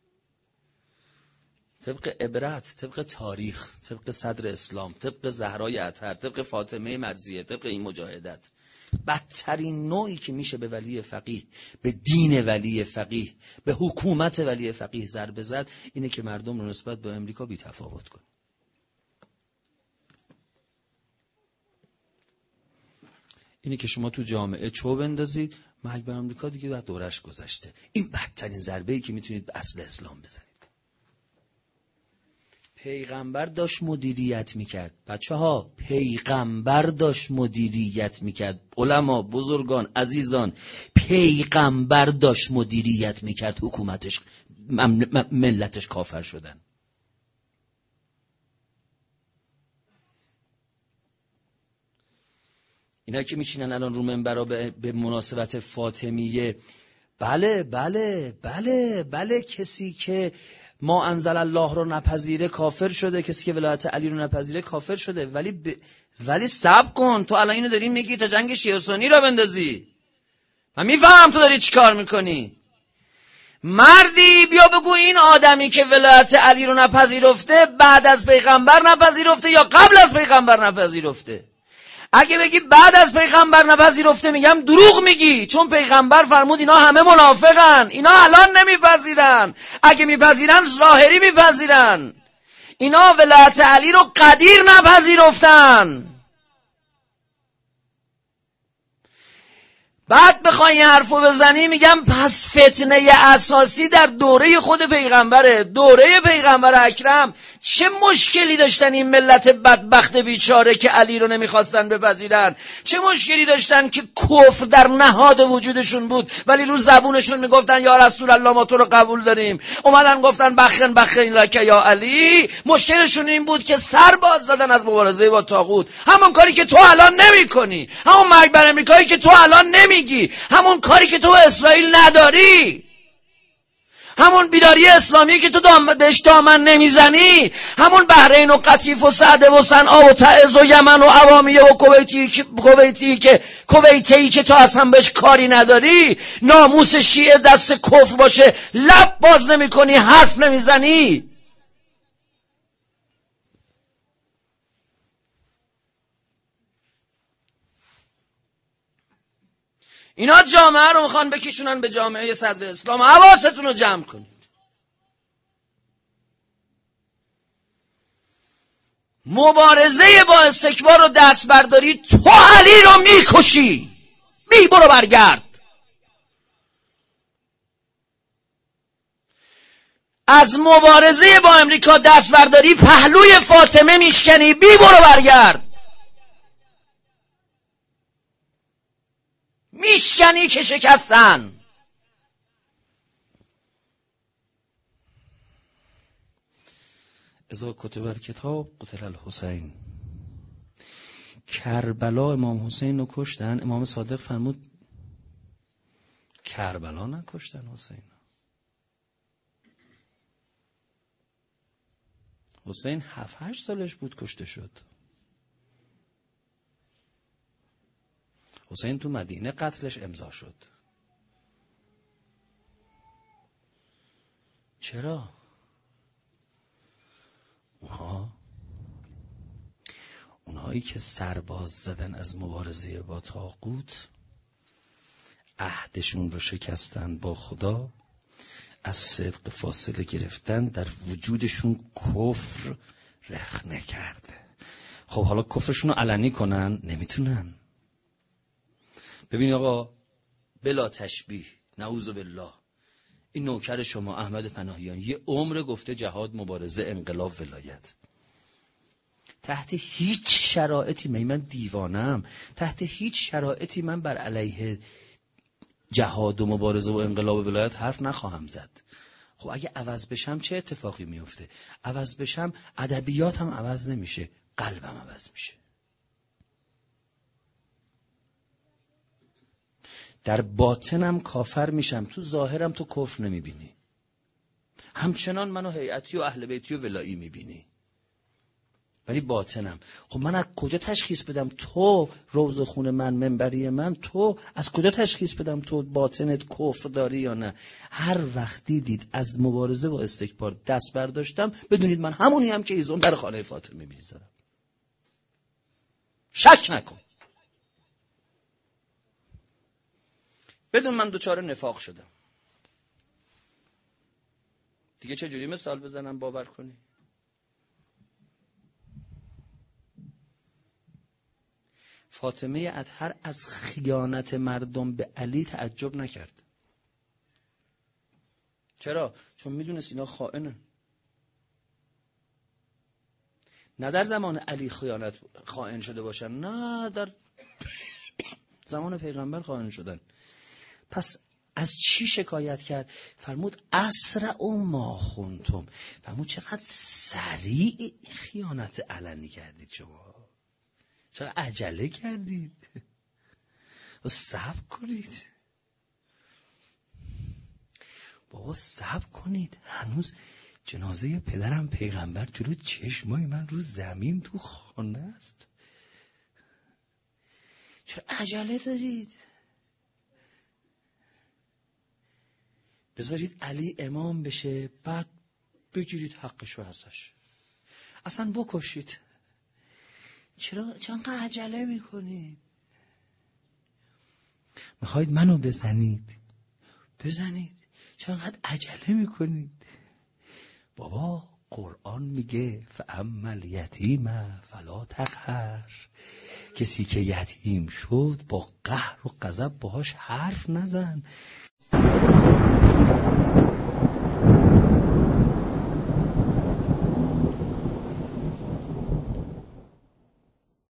طبق عبرت، طبق تاریخ، طبق صدر اسلام، طبق زهرای اطهر، طبق فاطمه مرضیه، طبق این مجاهدت، بدترین نوعی که میشه به ولی فقیه، به دین ولی فقیه، به حکومت ولی فقیه ضربه زد، اینه که مردم رو نسبت به امریکا بی تفاوت کنه. اینه که شما تو جامعه چوب بندازید، مرگ بر امریکا دیگه بعد دورش گذشته. این بدترین ضربه‌ای که میتونید به اصل اسلام بزنید. پیغمبر داشت مدیریت میکرد. بچه‌ها، پیغمبر داشت مدیریت میکرد. علما، بزرگان، عزیزان، پیغمبر داشت مدیریت میکرد. حکومتش، ملتش کافر شدن. اینا که میشینن الان رو منبرا به مناسبت فاطمیه، بله کسی که ما انزل الله رو نپذیره کافر شده، کسی که ولایت علی رو نپذیره کافر شده. ولی صبر کن، تو الان اینو داری میگی تا جنگ شیعه سنی را بندازی. من میفهم تو داری چی کار میکنی. مردی بیا بگو این آدمی که ولایت علی رو نپذیرفته بعد از پیغمبر نپذیرفته یا قبل از پیغمبر نپذیرفته. اگه بگی بعد از پیغمبر نپذیرفته، میگم دروغ میگی، چون پیغمبر فرمود اینا همه منافقن، اینا الان نمیپذیرن، اگه میپذیرن ظاهری میپذیرن. اینا ولایت علی رو قدیر نپذیرفتن. بعد بخوای این حرفو بزنی، میگم پس فتنه اساسی در دوره خود پیغمبره، دوره پیغمبر اکرم. چه مشکلی داشتن این ملت بدبخت بیچاره که علی رو نمیخواستن بپذیرن؟ چه مشکلی داشتن که کفر در نهاد وجودشون بود ولی رو زبونشون میگفتن یا رسول الله ما تو رو قبول داریم؟ اومدن گفتن بخن لک یا علی. مشکلشون این بود که سر باز زدن از مبارزه با طاغوت، همون کاری که تو الان نمی‌کنی، همون مرگ بر امریکایی که تو الان نمیگی، همون کاری که تو اسرائیل نداری، همون بیداری اسلامی که تو بهش دامن نمیزنی، همون بحرین و قطیف و سعده و صنعا و تعز و یمن و عوامیه و کویتی که تو اصلا بهش کاری نداری، ناموس شیعه دست کفر باشه لب باز نمی کنی، حرف نمیزنی. اینا جامعه رو میخوان بکشونن به جامعه صدر اسلام. حواستون رو جمع کنید. مبارزه با استکبار و دست برداری، تو علی رو میکشی. برو برگرد. از مبارزه با امریکا دست برداری، پهلوی فاطمه میشکنی. برو برگرد. میشکنی که شکستن. اذا کتب الکتاب قتل الحسین. کربلا امام حسین رو کشتن. امام صادق فرمود کربلا نکشتن حسین. حسین 7-8 سالش بود کشته شد. حسین تو مدینه قتلش امضا شد. چرا؟ اونهایی که سرباز زدن از مبارزه با طاغوت، عهدشون رو شکستن با خدا، از صدق فاصله گرفتن، در وجودشون کفر رخنه کرده. خب حالا کفرشون رو علنی کنن؟ نمیتونن. ببین آقا، بلا تشبیه، نعوذ بالله، این نوکر شما احمد پناهیان یه عمر گفته جهاد، مبارزه، انقلاب، ولایت. تحت هیچ شرایطی، من دیوانم، تحت هیچ شرایطی من بر علیه جهاد و مبارزه و انقلاب و ولایت حرف نخواهم زد. خب اگه عوض بشم چه اتفاقی میفته؟ عوض بشم ادبیاتم عوض نمیشه، قلبم عوض میشه. در باطنم کافر میشم، تو ظاهرم تو کفر نمیبینی. همچنان منو هیئتی و اهل بیتی و ولایی میبینی، ولی باطنم. خب من از کجا تشخیص بدم تو روضه خون من، منبری من، تو از کجا تشخیص بدم تو باطنت کفر داری یا نه؟ هر وقت دیدید از مبارزه با استکبار دست برداشتم، بدونید من همونی هم که ایزون در خانه فاطمه میذارم. شک نکن. بدون من دوچار نفاق شدم. دیگه چه جوری مثال بزنم باور کنی؟ فاطمه اطهر از خیانت مردم به علی تعجب نکرد. چرا؟ چون میدونست اینا خائنن. نه در زمان علی خائن شده باشن، نه در زمان پیغمبر خائن شدن. پس از چی شکایت کرد؟ فرمود اسرع ما خونتم. فرمود چقدر سریع خیانت علنی کردید شما، چقدر عجله کردید، صبر کنید بابا، صبر کنید. هنوز جنازه پدرم پیغمبر جلو چشمای من رو زمین تو خانه است، چرا عجله دارید؟ بذارید علی امام بشه، بعد بگیرید حقشو ازش، اصلا بکشید. چرا عجله میکنید؟ میخواید منو بزنید، چرا عجله میکنید؟ بابا قرآن میگه فاما الیتیم فلا تقهر. کسی که یتیم شد با قهر و غضب باهاش حرف نزن.